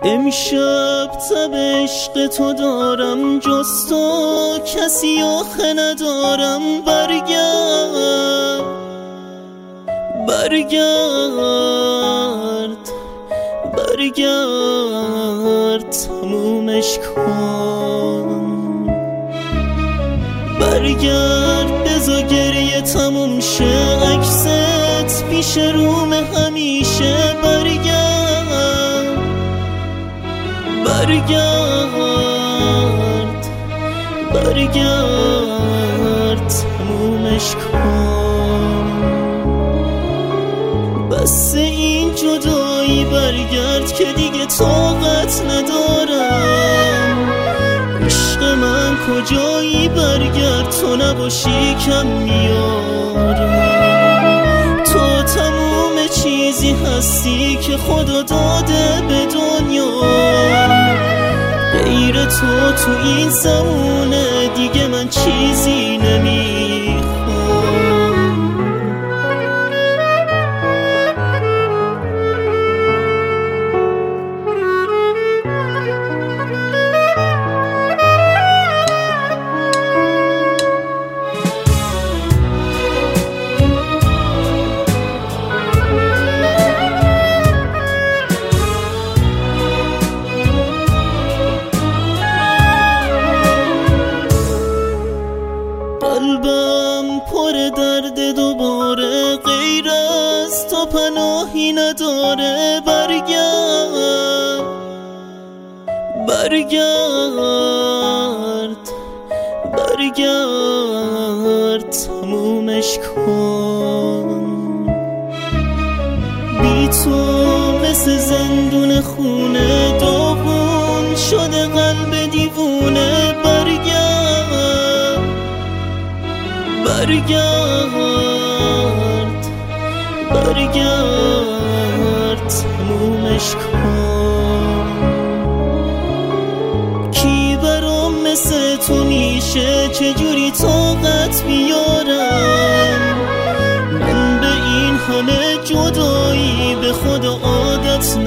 امشب تب عشق تو دارم، جز تو کسی آخه ندارم. برگرد تمومش کن. برگرد بذار گریه تموم شه، عکست پیش روم همیشه. برگرد تمومش کن. بس این جدایی برگرد که دیگه طاقت ندارم. عشق من کجایی؟ برگرد تو نباشی کم میارم. تو تموم چیزی هستی که خدا داده به دنیا. غیر تو این زمونه دیگه من چیزی نمیخوام. قلبم پر درد دوباره، غیر از تو پناهی نداره. برگرد تمومش کن. بی تو مثل زندون خونه، داغون شده قلب دیوونه. برگرد تمومش کن. کی برام مثل تو میشه؟ چجوری طاقت بیارم؟ من به این همه جدایی به خدا عادت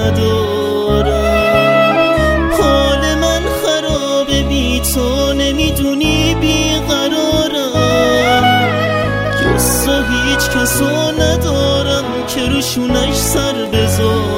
ندارم. حال من خرابه بی تو، نمیدونی بیقرارم. جز تو هیچ کسو ندارم که روشونش سر بذارم.